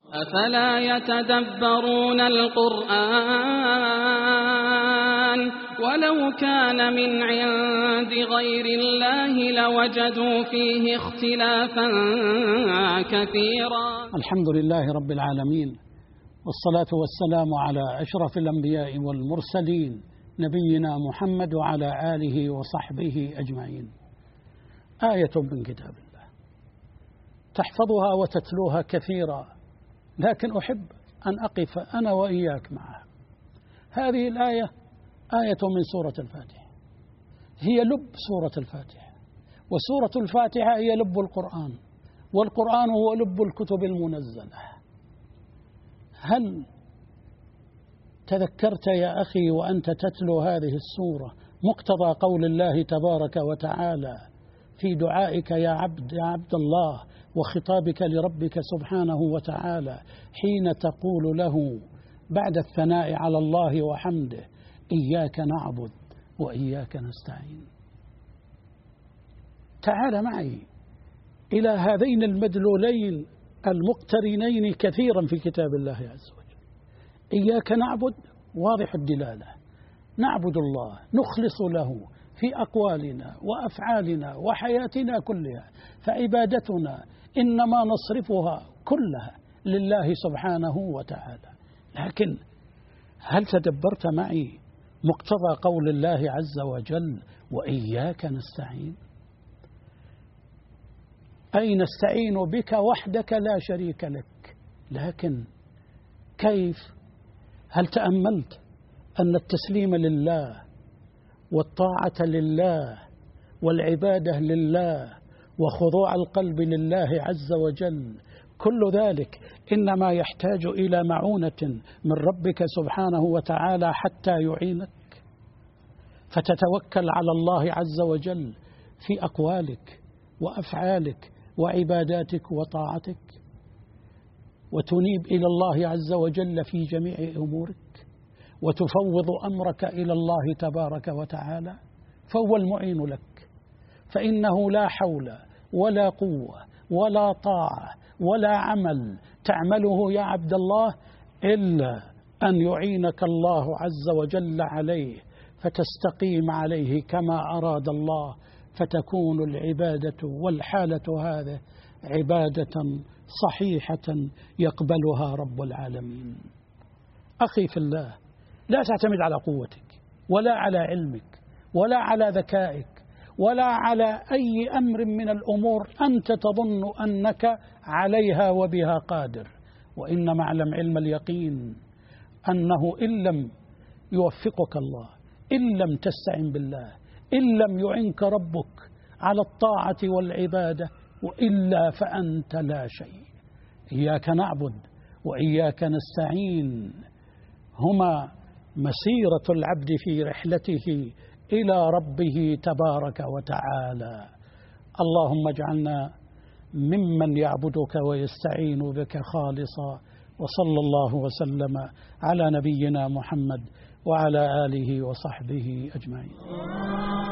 أفلا يتدبرون القرآن ولو كان من عند غير الله لوجدوا فيه اختلافا كثيرا. الحمد لله رب العالمين، والصلاة والسلام على أشرف الأنبياء والمرسلين نبينا محمد وعلى آله وصحبه أجمعين. آية من كتاب الله تحفظها وتتلوها كثيرا، لكن أحب أن أقف أنا وإياك معها. هذه الآية آية من سورة الفاتحة، هي لب سورة الفاتحة، وسورة الفاتحة هي لب القرآن، والقرآن هو لب الكتب المنزلة. هل تذكرت يا أخي وأنت تتلو هذه السورة مقتضى قول الله تبارك وتعالى في دعائك يا عبد الله وخطابك لربك سبحانه وتعالى حين تقول له بعد الثناء على الله وحمده: إياك نعبد وإياك نستعين. تعال معي إلى هذين المدلولين المقترنين كثيرا في كتاب الله عز وجل. إياك نعبد واضح الدلالة، نعبد الله نخلص له في أقوالنا وأفعالنا وحياتنا كلها، فعبادتنا إنما نصرفها كلها لله سبحانه وتعالى. لكن هل تدبرت معي مقتضى قول الله عز وجل: وإياك نستعين؟ أي نستعين بك وحدك لا شريك لك. لكن كيف؟ هل تأملت أن التسليم لله والطاعة لله والعبادة لله وخضوع القلب لله عز وجل كل ذلك إنما يحتاج إلى معونة من ربك سبحانه وتعالى حتى يعينك، فتتوكل على الله عز وجل في أقوالك وأفعالك وعباداتك وطاعتك، وتنيب إلى الله عز وجل في جميع أمورك، وتفوض أمرك إلى الله تبارك وتعالى، فهو المعين لك. فإنه لا حول ولا قوة ولا طاعة ولا عمل تعمله يا عبد الله إلا أن يعينك الله عز وجل عليه، فتستقيم عليه كما أراد الله، فتكون العبادة والحالة هذه عبادة صحيحة يقبلها رب العالمين. أخي في الله، لا تعتمد على قوتك ولا على علمك ولا على ذكائك ولا على أي أمر من الأمور أنت تظن أنك عليها وبها قادر، وإنما اعلم علم اليقين أنه إن لم يوفقك الله، إن لم تستعن بالله، إن لم يعنك ربك على الطاعة والعبادة، وإلا فأنت لا شيء. إياك نعبد وإياك نستعين هما مسيرة العبد في رحلته إلى ربه تبارك وتعالى. اللهم اجعلنا ممن يعبدك ويستعين بك خالصا، وصلى الله وسلم على نبينا محمد وعلى آله وصحبه أجمعين.